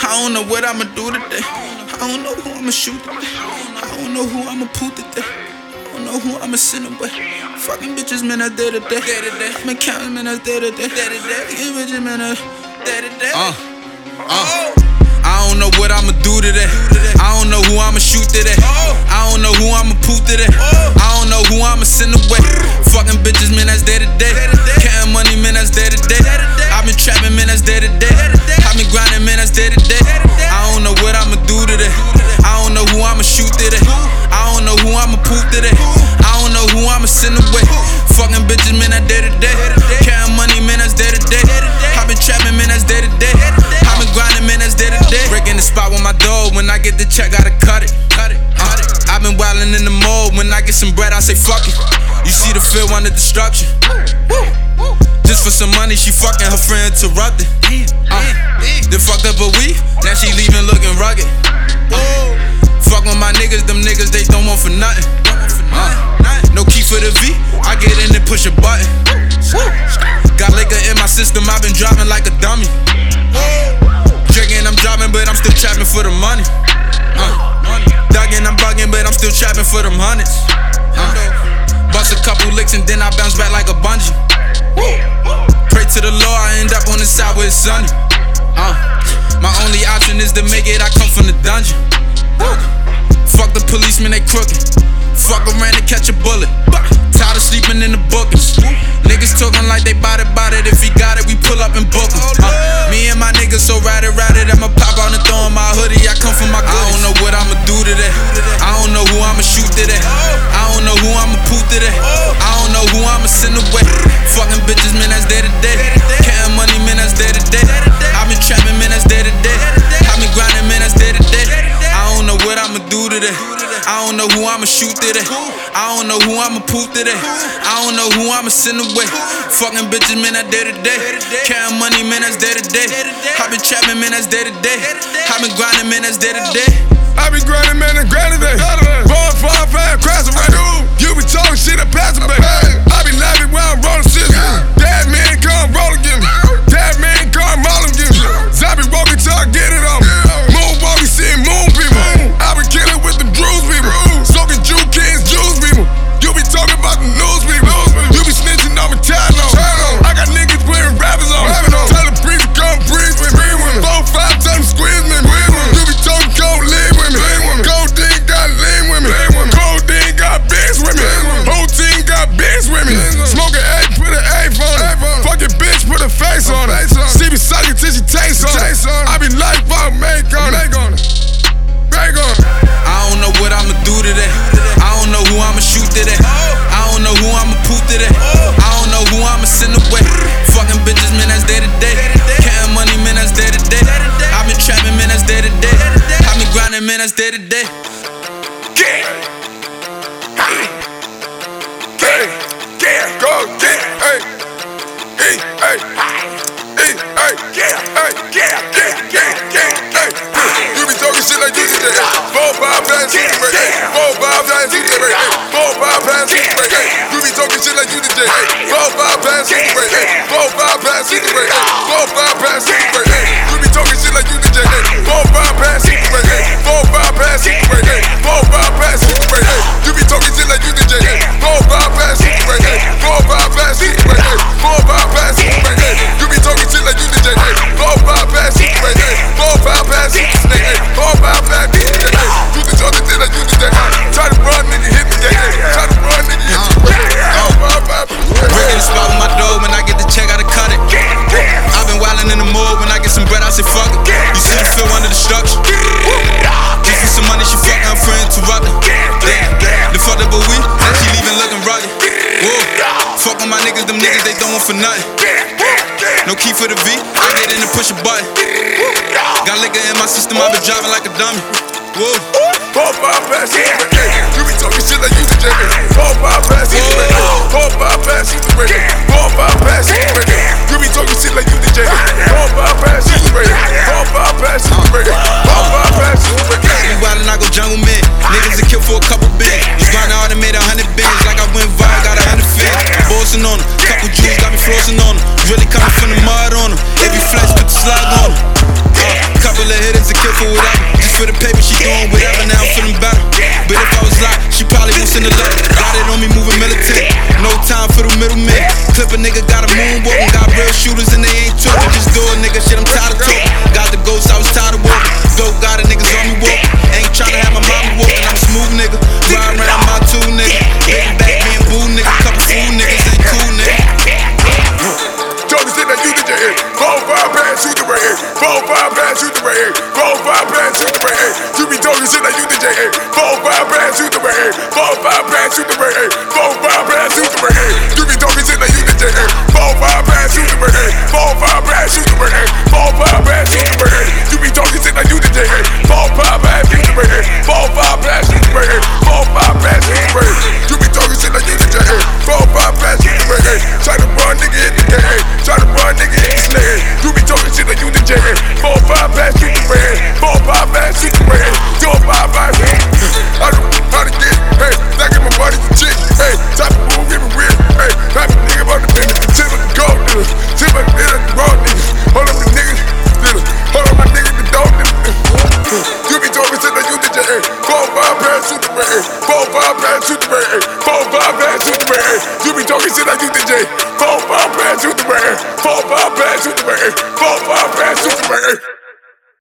I don't know what I'ma do today. I don't know who I'ma shoot today. I don't know who I'ma put today. I don't know who I'ma send away. Fucking bitches, man, I did it day. I've been counting, man, I did it day. Fucking bitches, man, I did it day. I don't know what I'ma do today. I don't know who I'ma shoot today. I don't know who I'ma poop today. I don't know who I'ma send away. Fucking bitches, man, that's day to day. Counting money, man, that's day to day. I've been trapping, man, that's day to day. I've been grinding, man, that's day to day. I don't know what I'ma do today. I don't know who I'ma shoot today. I don't know who I'ma poop today. I don't know who I'ma send away. Fucking bitches, man, that's day to day. Counting money, man, that's day to day. I've been trapping, man, that's day to day. I've been grinding, man, that's day to day. Breaking the spot with my dog. When I get the check, gotta cut it. I've been wildin' in the mode. When I get some bread, I say fuck it. You see the field under destruction. Just for some money, she fucking her friend interrupted. Then fucked up a week, now she leaving looking rugged. Fuck with my niggas, them niggas they don't want for nothing. No key for the V, I get in and push a button. Got liquor in my system, I've been driving like a dummy. Drinking, I'm driving, but I'm still trapping for the money. Dugging, I'm bugging, but I'm still trapping for them hundreds. Bust a couple licks and then I bounce back like a bungee. Pray to the Lord, I end up on the side where it's sunny. My only option is to make it, I come from the dungeon. Fuck the policemen, they crooked. Fuck around and catch a bullet. Tired of sleeping in the bookings. Niggas talking like they bout it. If he got it, we pull up and book him. Me and my niggas so ride it. I'ma pop out and throw in my hoodie. I come from my goodies. I don't know what I'ma do today. I don't know who I'ma shoot today. I don't know who I'ma poop today. I don't know who I'ma send away. Fucking bitches, man, that's day to day. Counting money, man, that's day to day. I've been trapping, man, that's day to day. I've been grinding, man, that's day to day. I don't know what I'ma do today. I don't know who I'ma shoot today. I don't know who I'ma poop today. I don't know who I'ma send away. Fucking bitches, man, that's day to day. Counting money, man, that's day to day. I've been trapping, man, that's day to day. I've been grinding, man, that's day to day. I be grinding, man, and grinding day. Born 5-5, crash away. You be talking shit and pass away. I be laughing while I'm rolling shit. That man come roll again. That man come roll again. I be walking till I get it on. Moonwalk, we seeing moon people. I be killing with the Drews people. Soaking Jew kids, Jews people. You be talking about the news people. You be snitching on me, tired on. I got niggas putting rappers on. Tell the priest to come breathe with me. 4-5 times squeeze me. You be talking cold lean with me. Codeine got lean with me. Codeine got bitch with me. Whole team got bitch with me. Smoking A, put an A on it. Fucking bitch, put a face on it. She be sucking till she tastes on it. I be like, fuck, make on it. I don't know what I'ma do today. I don't know who I'ma shoot today. I don't know who I'ma poop today. I don't know who I'ma send away. Fucking bitches, man, that's day to day. Counting money, man, that's day to day. I've been trapping, man, that's day to day. I've been grinding, man, that's day to day. Go get hey, You be talking shit like you did that. 4-5 plans, 4-5 plans, 4-5 plans, You be talking shit like you did that. 4-5 plans, 4-5 plans, 4-5 plans, You be talking shit like you did that. 4-5 plans, 4-5 plans, 4-5 plans, You be talking shit like you did that. 4-5 plans, 4-5 plans, 4-5 plans, You be talking shit like you did that. 4-5 plans, 4-5 plans, 4-5 plans, You be talking shit like you did that. Try to run, nigga, hit me, Try to run, nigga, hit me. Breaking the spot with my dog. When I get the check, gotta cut it. I've been wildin' in the mode. When I get some bread, I say fuck it. You see the field under destruction. Just for some money, she fucking her friend interrupted. The fucked up a week, now she leaving looking rugged. Fuck with my niggas, them niggas they don't want for nothing. No key for the V, I get in and push a button. Got liquor in my system, I've been driving like a dummy. 4-5 plans, You be talking shit like you did that. 4-5 plans, 4-5 plans, 4-5 plans, You be talking shit like you did that. 4-5 plans, 4-5 plans, 4-5 plans, We wildin', I go jungle man. Niggas that kill for a couple bins. Just grinding hard and made 100 bins. Like I went viral, got 100 fins. Bossing on them, couple Jews got me flossing on them. Really coming from the mud on them. Every flex put the slug on them. Couple of hitters for whatever. Just for the paper, she doing whatever, now I'm feeling better. But if I was locked, she probably won't send a letter. Got it on me moving militant, no time for the middleman. Clip a nigga, got a moonwalk, and got real shooters and they ain't talking. Just do it, nigga, shit, I'm tired of talking. Got the ghost, I was tired of walking. Dope, got it, niggas on me walking. Ain't tryna have my mama walking, I'm a smooth nigga. Ride around my two nigga. Baby back being boo nigga. Couple fool niggas ain't cool nigga. Talking shit like you did your head. 4-5 bad, shoot the right head. 4-5 bad, shoot the right head. 4-5 bad, shoot the right head. You be talking shit like you did your head. 4-5 bad, shoot the right head. 4-5 bad, shoot the right head. 4-5 bad, shoot the right head. You be talking shit like you did your head. 4-5 bad, shoot the right head. 4-5 bad, shoot the right head. 4-5 bad, shoot the right head. You be talking shit like you did your head. 4-5 bad, shoot the right head. 4-5 bad, shoot the right head. 4-5 bad, shoot the right head. You be talking shit like you did your head. 4-5 bad, shoot the right head. Try to run, nigga, hit the head. Try to run, nigga, hit the snare. You be talking shit like you did your head. 4-5 bad, shoot the right head. 4-5 bad, shoot the right head. 4-5 bad, I don't know how to get, hey, that get my body for chick, hey, type of move, give me weird, hey, type of nigga about the business, tip of the gold niggas, tip of the raw niggas, hold up the niggas, hold up my niggas, the dope niggas. You be talking shit like you did your head. 4-5 bad, shoot the right head. 4-5 bad, shoot the right head. 4-5 bad, shoot the right head. You be talking shit like you did your head. 4-5 bad, shoot the right head. 4-5 bad, shoot the right head. 4-5 bad, shoot the right head.